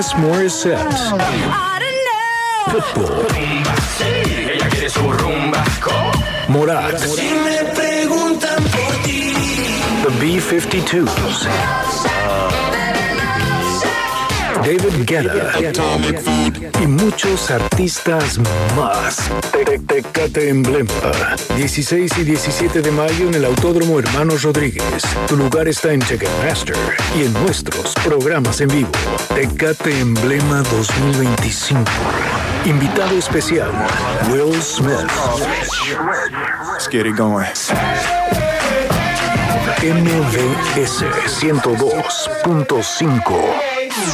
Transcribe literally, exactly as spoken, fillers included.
Alanis Morissette. Football. Ella quiere su rumba. Morat. Si me preguntan por ti. The B fifty-twos. David Guetta y muchos artistas más. Te- Tecate Emblema. dieciséis y diecisiete de mayo en el Autódromo Hermanos Rodríguez. Tu lugar está en Ticketmaster y en nuestros programas en vivo. Tecate Emblema dos mil veinticinco. Invitado especial, Will Smith. Let's get it going. M V S ciento dos punto cinco.